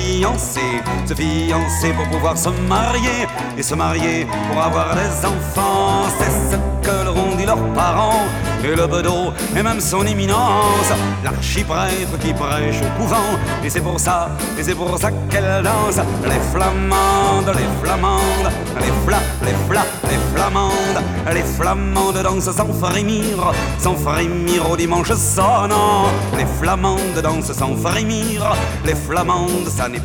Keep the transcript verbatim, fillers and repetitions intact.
Fiancé, se fiancer pour pouvoir se marier, et se marier pour avoir des enfants. C'est ce que leur ont dit leurs parents, et le bedeau, et même son éminence, l'archiprêtre qui prêche au couvent. Et c'est pour ça, et c'est pour ça qu'elle danse. Les flamandes, les flamandes, les fla, les fla, les flamandes. Les flamandes dansent sans frémir, sans frémir au dimanche sonnant. Les flamandes dansent sans frémir, les flamandes, ça n'est